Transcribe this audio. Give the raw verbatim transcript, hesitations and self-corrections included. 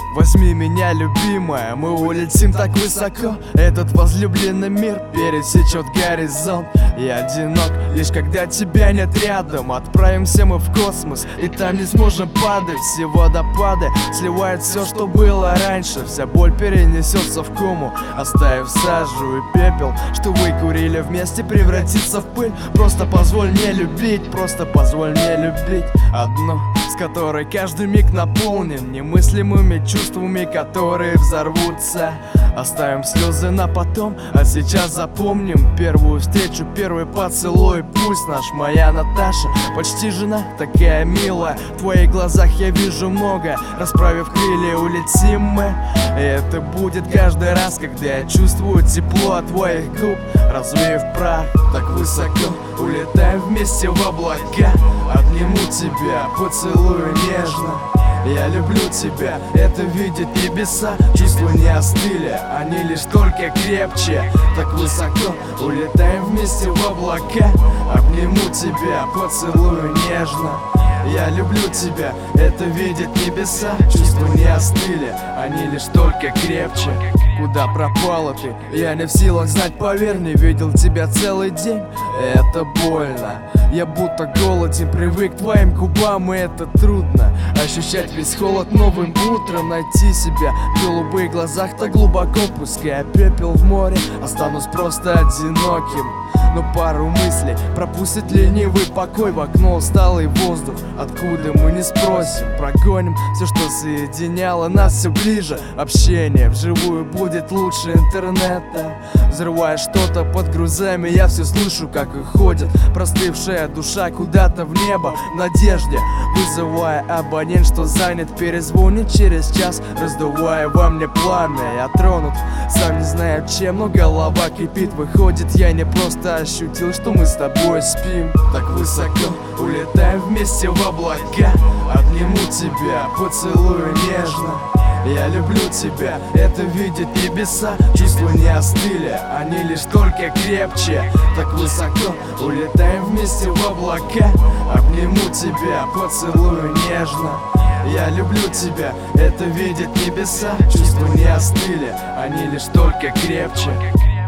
Возьми меня, любимая, мы улетим так высоко. Этот возлюбленный мир пересечет горизонт. Я одинок, лишь когда тебя нет рядом. Отправимся мы в космос, и там не сможем падать. Все водопады сливают все, что было раньше. Вся боль перенесется в кому, оставив сажу и пепел, что выкурили вместе, превратится в пыль. Просто позволь мне любить, просто позволь мне любить одну, с которой каждый миг наполнен немыслимыми чувствами, которые взорвутся. Оставим слезы на потом, а сейчас запомним первую встречу, первый поцелуй. Пусть наш, моя Наташа, почти жена, такая милая. В твоих глазах я вижу много. Расправив крылья, улетим мы. И это будет каждый раз, когда я чувствую тепло от твоих губ. Развеяв прах, так высоко улетаем вместе в облака. Обниму тебя, поцелую нежно. Я люблю тебя, это видят небеса. Чувства не остыли, они лишь только крепче. Так высоко улетаем вместе в облака. Обниму тебя, поцелую нежно. Я люблю тебя, это видят небеса. Чувства не остыли, они лишь только крепче. Куда пропала ты? Я не в силах знать, поверь, не видел тебя целый день. Это больно. Я будто голоден, привык к твоим губам, и это трудно. Ощущать весь холод новым утром, найти себя в голубых глазах так глубоко. Пускай пепел в море, останусь просто одиноким. Но пару мыслей пропустит ленивый покой. В окно усталый воздух, откуда мы не спросим. Прогоним все, что соединяло нас все ближе. Общение вживую будет лучше интернета. Взрывая что-то под грузами, я все слышу, как уходит простывшая душа куда-то в небо, в надежде. Вызывая абонент, что занят, перезвонит через час, раздувая во мне пламя. Я тронут, сам не знаю чем, но голова кипит. Выходит, я не просто ощутил, что мы с тобой спим. Так высоко улетаем вместе в облака. Обниму тебя, поцелую нежно. Я люблю тебя, это видят небеса. Чувства не остыли, они лишь только крепче. Так высоко улетаем вместе в облака. Обниму тебя, поцелую нежно. Я люблю тебя, это видят небеса. Чувства не остыли, они лишь только крепче.